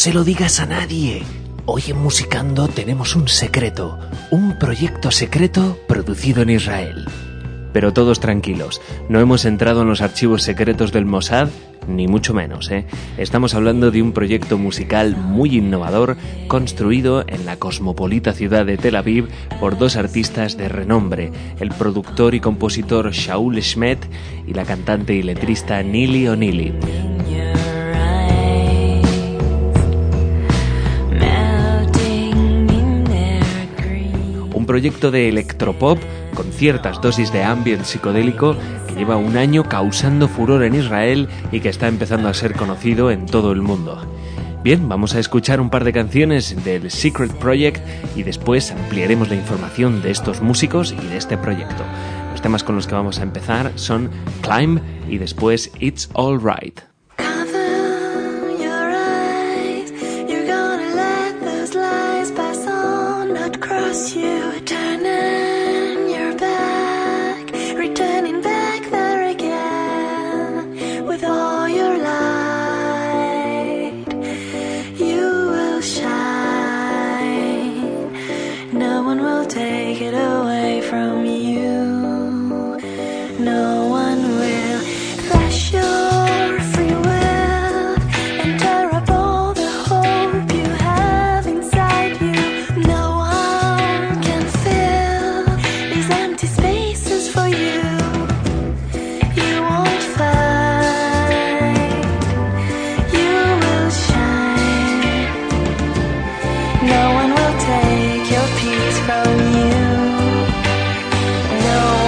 se lo digas a nadie. Hoy en Musicando tenemos un secreto, un proyecto secreto producido en Israel. Pero todos tranquilos, no hemos entrado en los archivos secretos del Mossad, ni mucho menos, ¿eh? Estamos hablando de un proyecto musical muy innovador, construido en la cosmopolita ciudad de Tel Aviv por dos artistas de renombre, el productor y compositor Shaul Schmet y la cantante y letrista Nili O'Neill. Un proyecto de electropop con ciertas dosis de ambient psicodélico que lleva un año causando furor en Israel y que está empezando a ser conocido en todo el mundo. Bien, vamos a escuchar un par de canciones del Secret Project y después ampliaremos la información de estos músicos y de este proyecto. Los temas con los que vamos a empezar son Climb y después It's All Right. No one will take your peace from you. No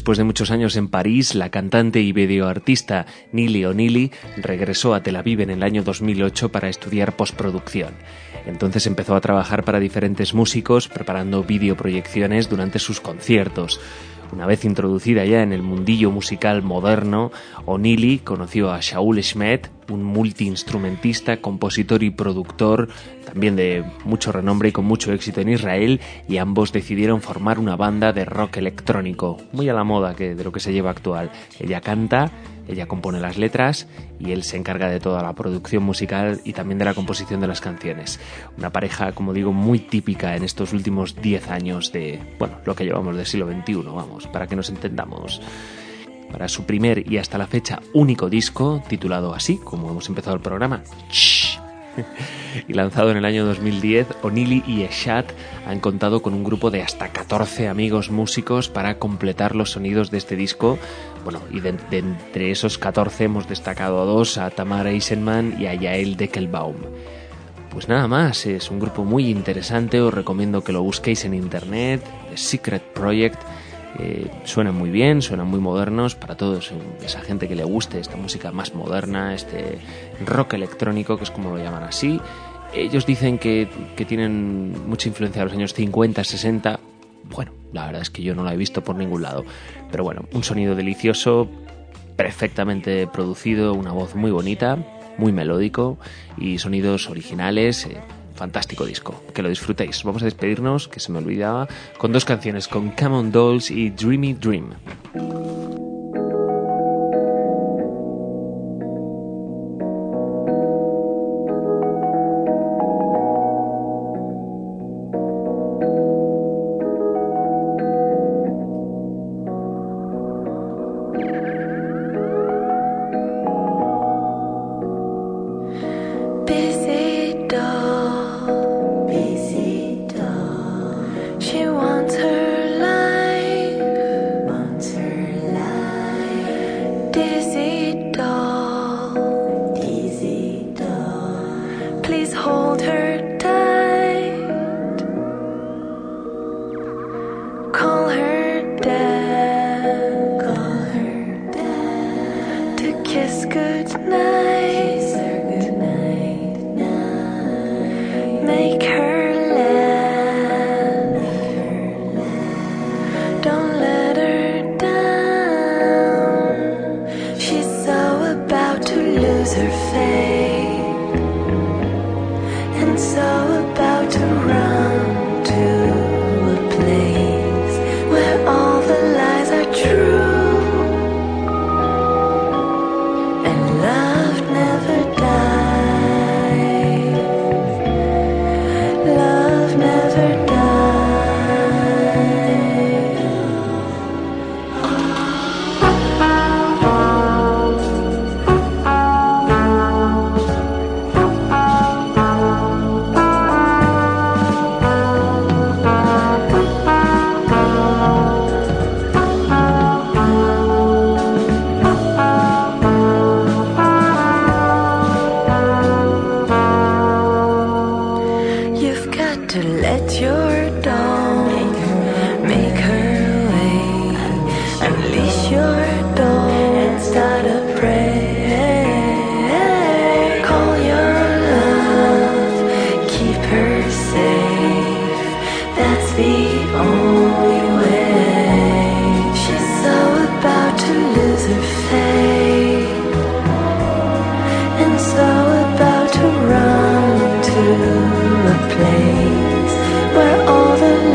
Después de muchos años en París, la cantante y videoartista Nili O'Neill regresó a Tel Aviv en el año 2008 para estudiar postproducción. Entonces empezó a trabajar para diferentes músicos, preparando videoproyecciones durante sus conciertos. Una vez introducida ya en el mundillo musical moderno, O'Neill conoció a Shaul Schmidt, un multiinstrumentista, compositor y productor, también de mucho renombre y con mucho éxito en Israel, y ambos decidieron formar una banda de rock electrónico, muy a la moda de lo que se lleva actual. Ella canta, ella compone las letras y él se encarga de toda la producción musical y también de la composición de las canciones. Una pareja, como digo, muy típica en estos últimos 10 años de, lo que llevamos del siglo XXI, para que nos entendamos. Para su primer y hasta la fecha único disco, titulado así, como hemos empezado el programa, Shh, y lanzado en el año 2010, O'Neill y Eshat han contado con un grupo de hasta 14 amigos músicos para completar los sonidos de este disco. Y de entre esos 14 hemos destacado a 2, a Tamar Eisenman y a Yael Deckelbaum. Pues nada más, es un grupo muy interesante, os recomiendo que lo busquéis en internet, The Secret Project. Suenan muy bien, suenan muy modernos para todos esa gente que le guste esta música más moderna, este rock electrónico, que es como lo llaman así. Ellos dicen que tienen mucha influencia de los años 50, 60. La verdad es que yo no la he visto por ningún lado, pero un sonido delicioso, perfectamente producido, una voz muy bonita, muy melódico y sonidos originales. Fantástico disco, que lo disfrutéis. Vamos a despedirnos, que se me olvidaba, con 2 canciones, con Come On Dolls y Dreamy Dream. place where all the